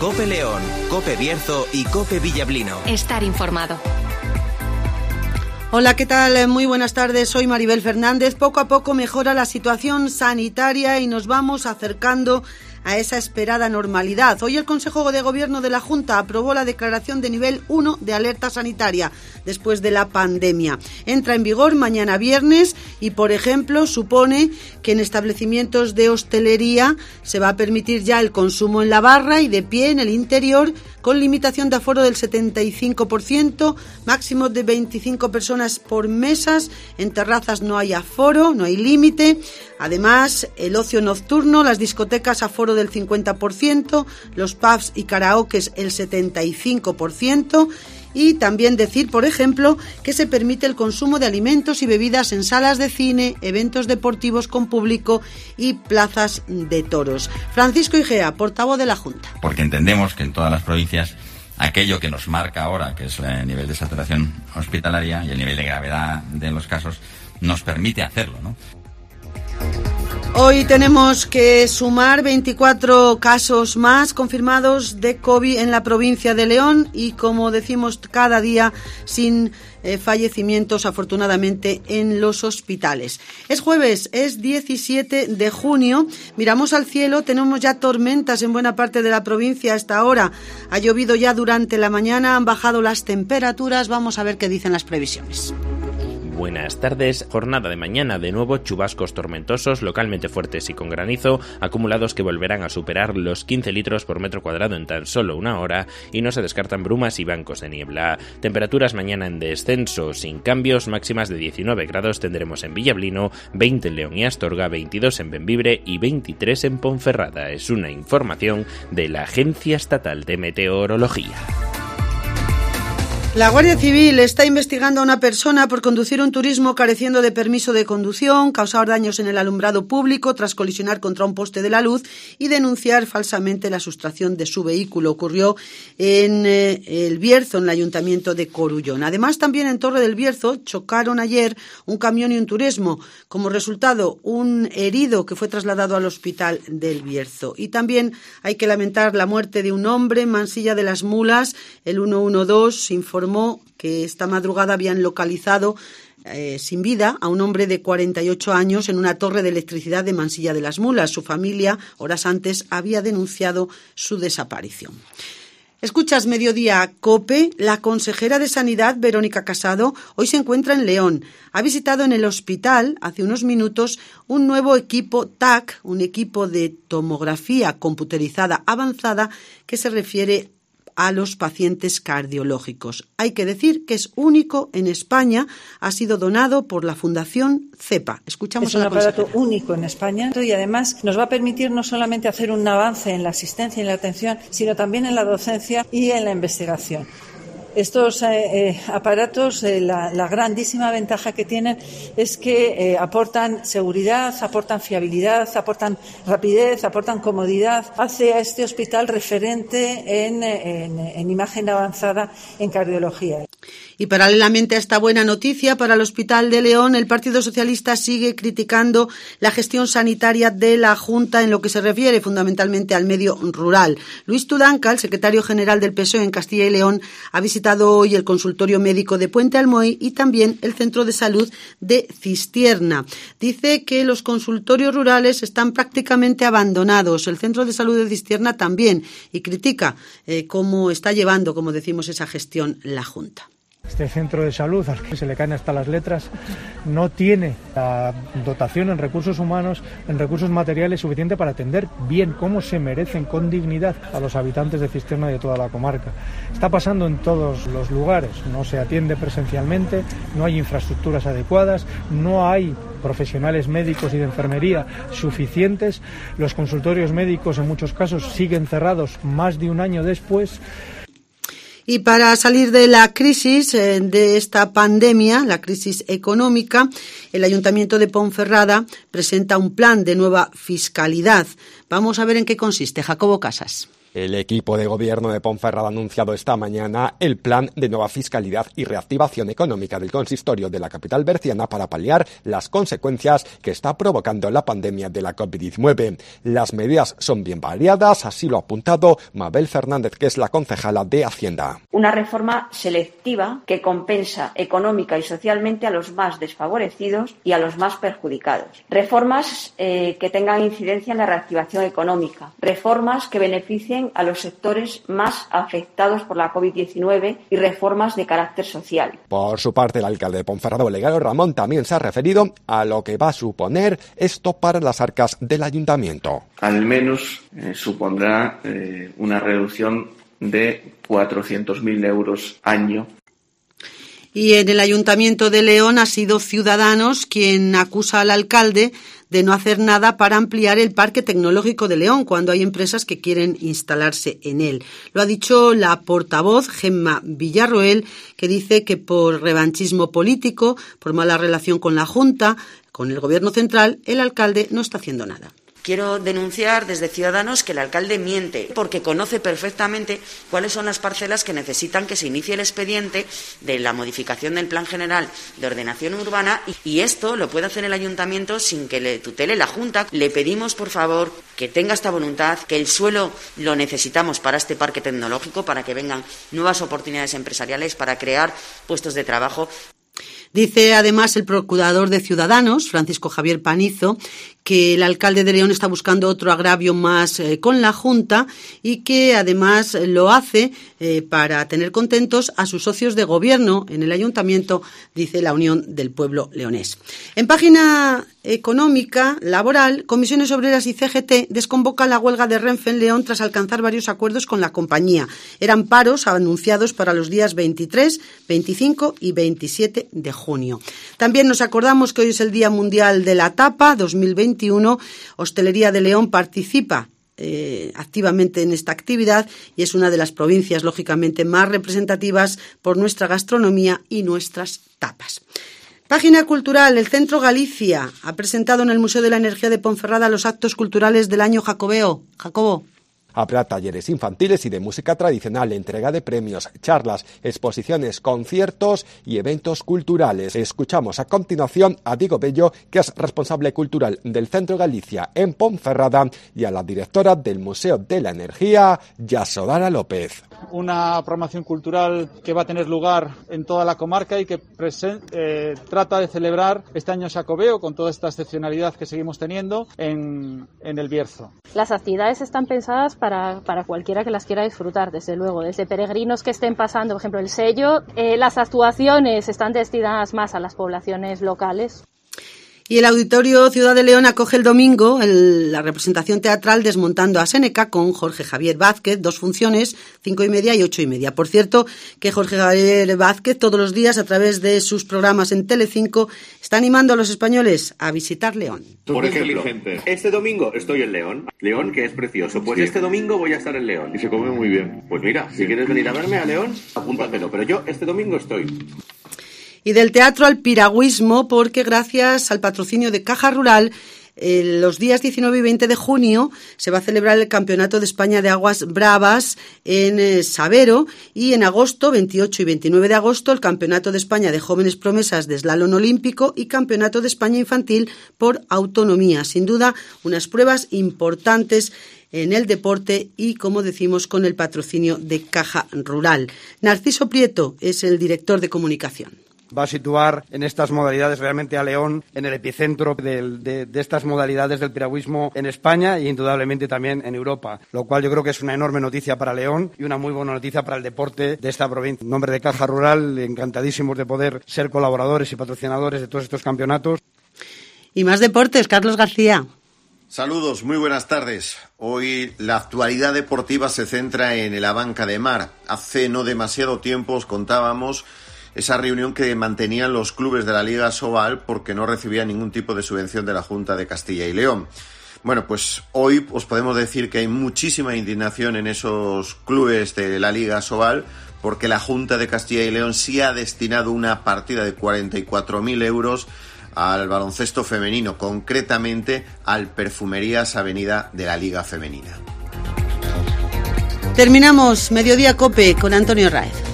COPE León, COPE Bierzo y COPE Villablino. Estar informado. Hola, ¿qué tal? Muy buenas tardes, soy Maribel Fernández. Poco a poco mejora la situación sanitaria y nos vamos acercando a esa esperada normalidad. Hoy el Consejo de Gobierno de la Junta aprobó la declaración de nivel 1 de alerta sanitaria después de la pandemia. Entra en vigor mañana viernes y, por ejemplo, supone que en establecimientos de hostelería se va a permitir ya el consumo en la barra y de pie en el interior con limitación de aforo del 75%, máximo de 25 personas por mesas. En terrazas no hay aforo, no hay límite. Además, el ocio nocturno, las discotecas aforo del 50%, los pubs y karaokes el 75%. Y también decir, por ejemplo, que se permite el consumo de alimentos y bebidas en salas de cine, eventos deportivos con público y plazas de toros. Francisco Igea, portavoz de la Junta. Porque entendemos que en todas las provincias aquello que nos marca ahora, que es el nivel de saturación hospitalaria y el nivel de gravedad de los casos, nos permite hacerlo, ¿no? Hoy tenemos que sumar 24 casos más confirmados de COVID en la provincia de León y, como decimos cada día, sin fallecimientos afortunadamente en los hospitales. Es jueves, es 17 de junio, miramos al cielo, tenemos ya tormentas en buena parte de la provincia hasta ahora. Ha llovido ya durante la mañana, han bajado las temperaturas, vamos a ver qué dicen las previsiones. Buenas tardes. Jornada de mañana, de nuevo chubascos tormentosos, localmente fuertes y con granizo, acumulados que volverán a superar los 15 litros por metro cuadrado en tan solo una hora, y no se descartan brumas y bancos de niebla. Temperaturas mañana en descenso, sin cambios, máximas de 19 grados tendremos en Villablino, 20 en León y Astorga, 22 en Bembibre y 23 en Ponferrada. Es una información de la Agencia Estatal de Meteorología. La Guardia Civil está investigando a una persona por conducir un turismo careciendo de permiso de conducción, causar daños en el alumbrado público tras colisionar contra un poste de la luz y denunciar falsamente la sustracción de su vehículo. Ocurrió en el Bierzo, en el Ayuntamiento de Corullón. Además, también en Torre del Bierzo chocaron ayer un camión y un turismo. Como resultado, un herido que fue trasladado al hospital del Bierzo. Y también hay que lamentar la muerte de un hombre en Mansilla de las Mulas. El 112 informó que esta madrugada habían localizado sin vida a un hombre de 48 años en una torre de electricidad de Mansilla de las Mulas. Su familia, horas antes, había denunciado su desaparición. Escuchas Mediodía COPE. La consejera de Sanidad, Verónica Casado, hoy se encuentra en León. Ha visitado en el hospital, hace unos minutos, un nuevo equipo TAC, un equipo de tomografía computerizada avanzada que se refiere a los pacientes cardiológicos. Hay que decir que es único en España, ha sido donado por la Fundación CEPA. Escuchamos a la consejera. Es un aparato único en España y además nos va a permitir no solamente hacer un avance en la asistencia y en la atención, sino también en la docencia y en la investigación. Estos aparatos, la grandísima ventaja que tienen es que aportan seguridad, aportan fiabilidad, aportan rapidez, aportan comodidad. Hace a este hospital referente en imagen avanzada en cardiología. Y paralelamente a esta buena noticia para el Hospital de León, el Partido Socialista sigue criticando la gestión sanitaria de la Junta en lo que se refiere fundamentalmente al medio rural. Luis Tudanca, el secretario general del PSOE en Castilla y León, ha visitado hoy el consultorio médico de Puente Almoy y también el centro de salud de Cistierna. Dice que los consultorios rurales están prácticamente abandonados, el centro de salud de Cistierna también, y critica cómo está llevando, como decimos, esa gestión la Junta. Este centro de salud, al que se le caen hasta las letras, no tiene la dotación en recursos humanos, en recursos materiales suficiente para atender bien, como se merecen, con dignidad, a los habitantes de Cistierna y de toda la comarca. Está pasando en todos los lugares, no se atiende presencialmente, no hay infraestructuras adecuadas, no hay profesionales médicos y de enfermería suficientes, los consultorios médicos en muchos casos siguen cerrados más de un año después. Y para salir de la crisis, de esta pandemia, la crisis económica, el Ayuntamiento de Ponferrada presenta un plan de nueva fiscalidad. Vamos a ver en qué consiste. Jacobo Casas. El equipo de gobierno de Ponferrada ha anunciado esta mañana el plan de nueva fiscalidad y reactivación económica del consistorio de la capital berciana para paliar las consecuencias que está provocando la pandemia de la COVID-19. Las medidas son bien variadas, así lo ha apuntado Mabel Fernández, que es la concejala de Hacienda. Una reforma selectiva que compensa económica y socialmente a los más desfavorecidos y a los más perjudicados. Reformas que tengan incidencia en la reactivación económica. Reformas que beneficien a los sectores más afectados por la COVID-19 y reformas de carácter social. Por su parte, el alcalde de Ponferrada, Olegario Ramón, también se ha referido a lo que va a suponer esto para las arcas del ayuntamiento. Al menos supondrá una reducción de 400.000 euros año. Y en el Ayuntamiento de León ha sido Ciudadanos quien acusa al alcalde de no hacer nada para ampliar el Parque Tecnológico de León cuando hay empresas que quieren instalarse en él. Lo ha dicho la portavoz Gemma Villarroel, que dice que por revanchismo político, por mala relación con la Junta, con el Gobierno central, el alcalde no está haciendo nada. Quiero denunciar desde Ciudadanos que el alcalde miente porque conoce perfectamente cuáles son las parcelas que necesitan que se inicie el expediente de la modificación del Plan General de Ordenación Urbana y esto lo puede hacer el ayuntamiento sin que le tutele la Junta. Le pedimos, por favor, que tenga esta voluntad, que el suelo lo necesitamos para este parque tecnológico, para que vengan nuevas oportunidades empresariales, para crear puestos de trabajo. Dice además el procurador de Ciudadanos, Francisco Javier Panizo, que el alcalde de León está buscando otro agravio más con la Junta y que además lo hace para tener contentos a sus socios de gobierno en el ayuntamiento, dice la Unión del Pueblo Leonés. En página económica, laboral, Comisiones Obreras y CGT desconvocan la huelga de Renfe en León tras alcanzar varios acuerdos con la compañía. Eran paros anunciados para los días 23, 25 y 27 de junio. También nos acordamos que hoy es el Día Mundial de la Tapa 2021. Hostelería de León participa activamente en esta actividad y es una de las provincias, lógicamente, más representativas por nuestra gastronomía y nuestras tapas. Página cultural. El Centro Galicia ha presentado en el Museo de la Energía de Ponferrada los actos culturales del año jacobeo. Jacobo. Habrá talleres infantiles y de música tradicional, entrega de premios, charlas, exposiciones, conciertos y eventos culturales. Escuchamos a continuación a Diego Bello, que es responsable cultural del Centro Galicia en Ponferrada, y a la directora del Museo de la Energía, Yasodara López. Una programación cultural que va a tener lugar en toda la comarca y que trata de celebrar este año xacobeo con toda esta excepcionalidad que seguimos teniendo en el Bierzo. Las actividades están pensadas para cualquiera que las quiera disfrutar, desde luego, desde peregrinos que estén pasando, por ejemplo, el sello. Las actuaciones están destinadas más a las poblaciones locales. Y el Auditorio Ciudad de León acoge el domingo la representación teatral Desmontando a Séneca con Jorge Javier Vázquez, 2 funciones, 5:30 y 8:30. Por cierto, que Jorge Javier Vázquez todos los días a través de sus programas en Telecinco está animando a los españoles a visitar León. Por ejemplo, este domingo estoy en León. León, que es precioso. Pues este domingo voy a estar en León. Y se come muy bien. Pues mira, si quieres venir a verme a León, apúntatelo. Pero yo este domingo estoy. Y del teatro al piragüismo, porque gracias al patrocinio de Caja Rural, los días 19 y 20 de junio se va a celebrar el Campeonato de España de Aguas Bravas en Sabero, y en agosto, 28 y 29 de agosto, el Campeonato de España de Jóvenes Promesas de Slalom Olímpico y Campeonato de España Infantil por Autonomía. Sin duda, unas pruebas importantes en el deporte y, como decimos, con el patrocinio de Caja Rural. Narciso Prieto es el director de comunicación. Va a situar en estas modalidades realmente a León en el epicentro de estas modalidades del piragüismo en España e indudablemente también en Europa, lo cual yo creo que es una enorme noticia para León y una muy buena noticia para el deporte de esta provincia. En nombre de Caja Rural, encantadísimos de poder ser colaboradores y patrocinadores de todos estos campeonatos. Y más deportes, Carlos García. Saludos, muy buenas tardes. Hoy la actualidad deportiva se centra en el Abanca de Mar. Hace no demasiado tiempo os contábamos esa reunión que mantenían los clubes de la Liga Sobal porque no recibían ningún tipo de subvención de la Junta de Castilla y León. Bueno, pues hoy os podemos decir que hay muchísima indignación en esos clubes de la Liga Sobal porque la Junta de Castilla y León sí ha destinado una partida de 44.000 euros al baloncesto femenino, concretamente al Perfumerías Avenida de la Liga Femenina. Terminamos Mediodía Cope con Antonio Raez.